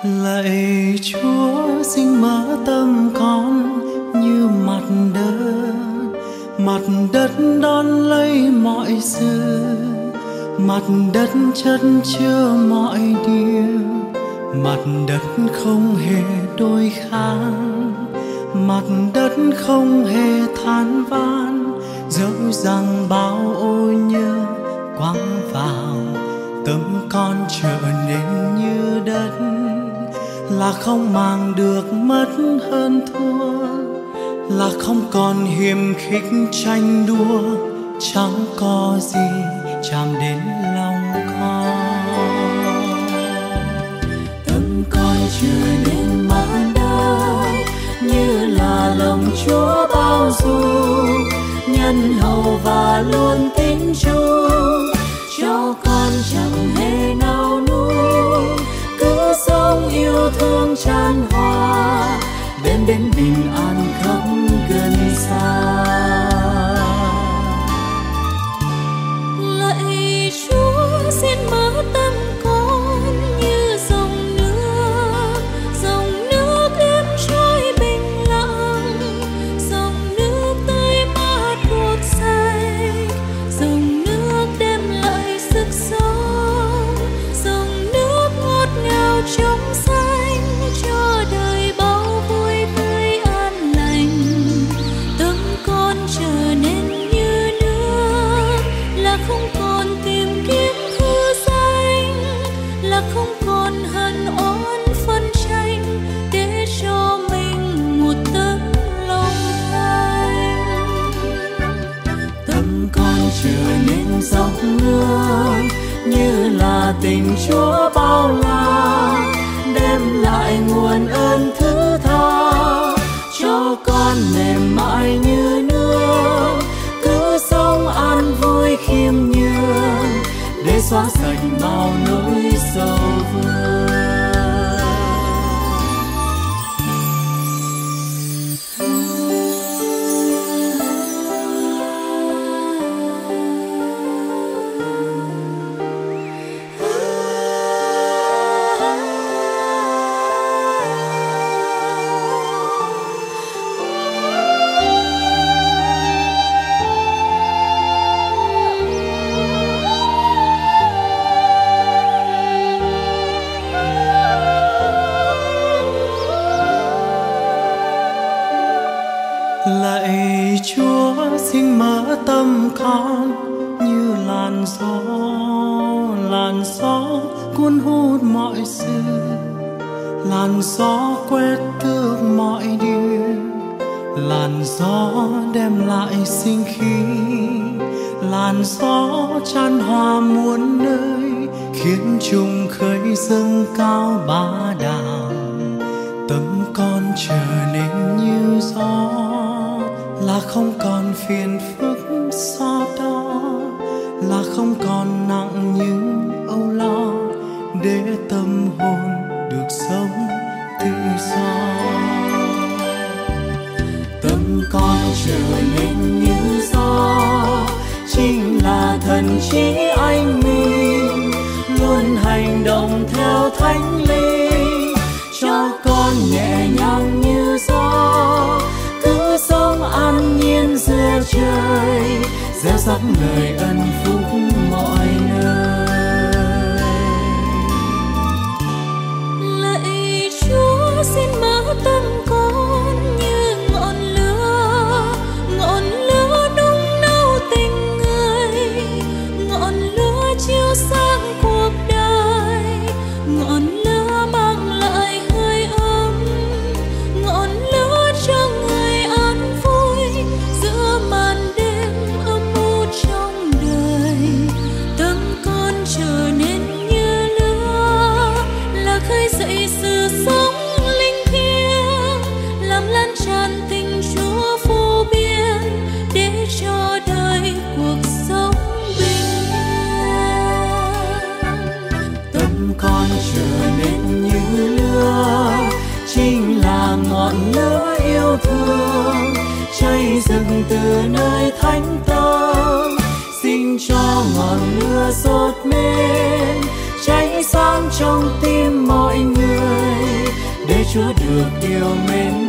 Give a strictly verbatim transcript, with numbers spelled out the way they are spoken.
Lạy Chúa xin mở tâm con như mặt đất, mặt đất đón lấy mọi sự, mặt đất chất chứa mọi điều, mặt đất không hề đối kháng, mặt đất không hề than van. Dẫu rằng bao ô nhơ quăng vào, tâm con trở nên như đất, là không mang được mất hơn thua, là không còn hiềm khích tranh đua, chẳng có gì chạm đến lòng con. Tâm con trở nên mát đất, như là lòng Chúa bao dung, nhân hậu và luôn tín chung, cho con chẳng hề nào nuối, cứ sống yêu thương chan hòa, đem đến bình an khắp gần xa. Lạy Chúa xin mở tâm con như dòng nước, dòng nước êm trôi bình lặng, dòng nước tươi mát ruột say, dòng nước đem lại sức sống, dòng nước ngọt ngào trong xanh, cho đời bao vui tươi an lành. Tâm con trở nên như nước, là không còn tìm kiếm hư danh, là không còn hận oán phân tranh, để cho mình một tấm lòng thành. Tâm con trở nên dòng nước, như là tình Chúa bao la, đem lại nguồn ơn thứ tha, cho con mềm mại như nước, cứ sống an vui khiêm nhường, để xóa sạch bao nỗi sầu vương. Lạy Chúa xin mở tâm con như làn gió, làn gió cuốn hút mọi sự, làn gió quét tước mọi điều, làn gió đem lại sinh khí, làn gió chan hòa muôn nơi, khiến chúng khơi dâng cao bá đạo. Tâm con trở nên như gió, là không còn phiền phức so đo, là không còn nặng những âu lo, để tâm hồn được sống tự do. Tâm con trở nên như gió, chính là thần trí anh mình, luôn hành động theo thánh linh, cho con nhẹ nhàng như gió, cứ sống an nhiên giữa trời, gieo rắc lời ân phúc mọi nơi. Lạy Chúa xin mở tâm con như ngọn lửa, ngọn lửa nung nấu tình người, ngọn lửa chiếu sáng cuộc đời, ngọn lửa mang lại hơi ấm, ngọn lửa cho người an vui giữa màn đêm âm u trong đời. Tâm con trở nên như lửa, là khơi dậy sự sống linh thiêng, làm lan tràn tình Chúa vô biên, để cho đời cuộc sống bình yên. Tâm con trở nên như lửa, chính là ngọn lửa yêu thương, cháy rừng từ nơi thánh tâm, xin cho ngọn lửa sốt mến, cháy sáng trong tim mọi người, để Chúa được yêu mến